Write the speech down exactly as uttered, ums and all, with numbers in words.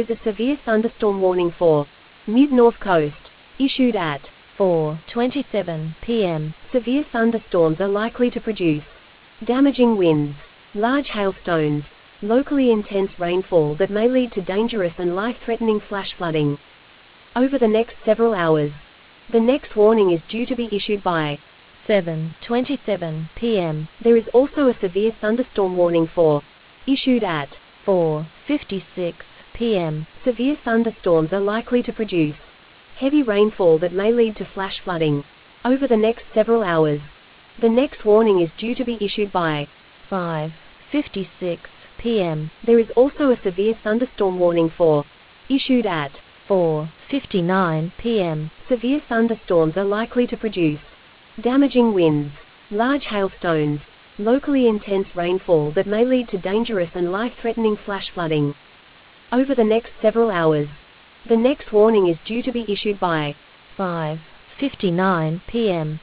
is a severe thunderstorm warning for mid-north coast. Issued at four twenty-seven p m Severe thunderstorms are likely to produce damaging winds, large hailstones, locally intense rainfall that may lead to dangerous and life-threatening flash flooding over the next several hours. The next warning is due to be issued by seven twenty-seven p m There is also a severe thunderstorm warning for issued at four fifty-six p m Severe thunderstorms are likely to produce heavy rainfall that may lead to flash flooding over the next several hours. The next warning is due to be issued by five fifty-six p m There is also a severe thunderstorm warning for issued at four fifty-nine p m Severe thunderstorms are likely to produce damaging winds, large hailstones, locally intense rainfall that may lead to dangerous and life-threatening flash flooding over the next several hours. The next warning is due to be issued by five fifty-nine p m